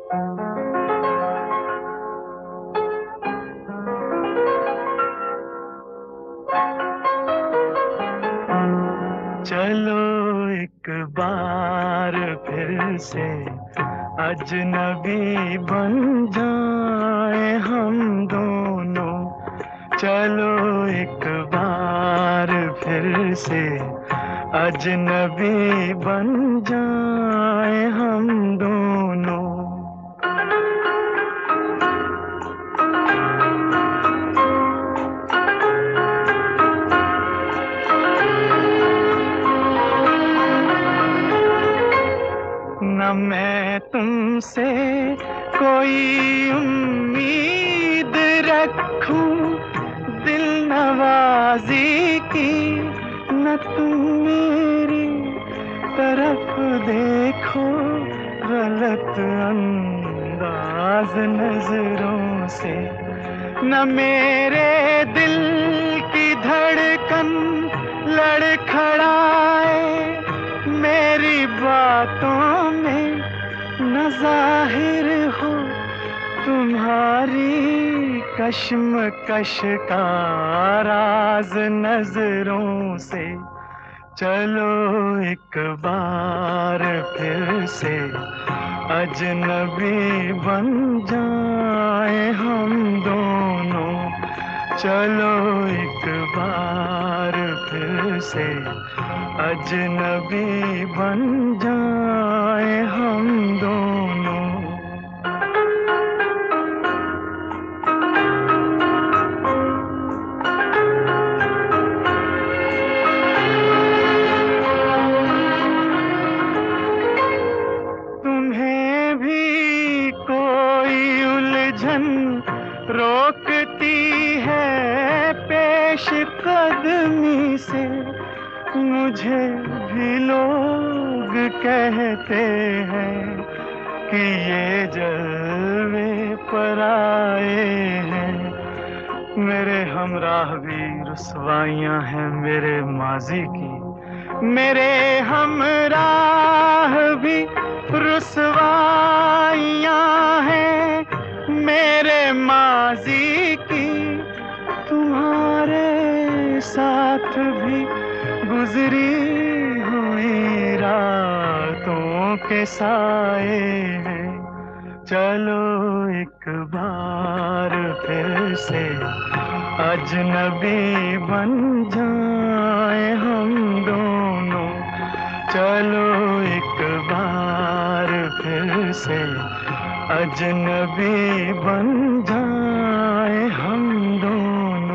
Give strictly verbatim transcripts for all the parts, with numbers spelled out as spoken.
चलो एक बार फिर से अजनबी बन जाए हम दोनों। चलो एक बार फिर से अजनबी बन जाए हम दोनों। न मैं तुमसे कोई उम्मीद रखूं दिल नवाजी की, न तुम मेरी तरफ देखो गलत अंदाज नजरों से। न मेरे दिल की धड़कन लड़खड़ाए मेरी बातों में, न जाहिर हो तुम्हारी कश्मकश का राज नजरों से। चलो एक बार फिर से अजनबी बन जाए हम दोनों। चलो एक बार फिर से अजनबी बन जाए हम दोनों। तुम्हें भी कोई उलझन रोकती है पेश कदमी से, मुझे भी लोग कहते हैं कि ये जलवे पर आए हैं। मेरे हमराह भी रुसवाइयां हैं मेरे माजी की, मेरे हमराह भी रुसवाइयां हैं मेरे माजी की। तुम्हारे साथ भी गुजरी हुई रातों के साए हैं। चलो एक बार फिर से अजनबी बन जाए हम दोनों। चलो एक बार फिर से अजनबी बन जाए हम दोनों।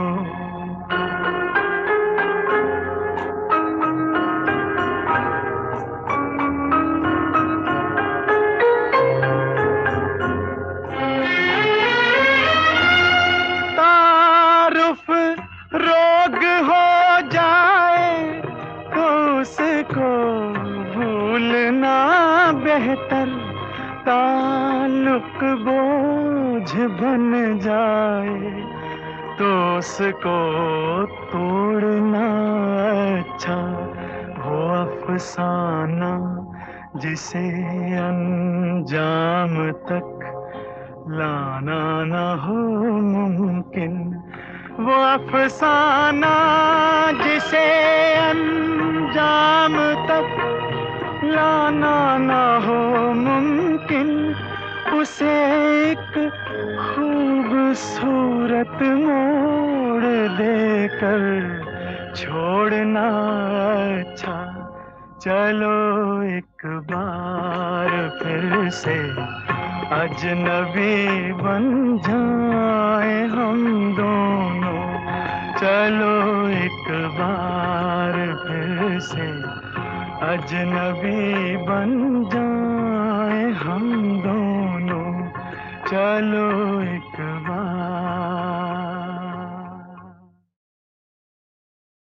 तारुफ रोग हो जाए तो उसको भूलना बेहतर, ताल्लुक बोझ बन जाए तो उसको तोड़ना अच्छा। वो अफसाना जिसे अंजाम तक लाना न हो मुमकिन, वो अफसाना जिसे अंजाम तक लाना न हो मुमकिन, उसे एक खूबसूरत मोड़ देकर छोड़ना अच्छा। चलो एक बार फिर से अजनबी बन जाए हम दोनों। चलो एक बार फिर से अजनबी बन जाए हम दोनों। चलो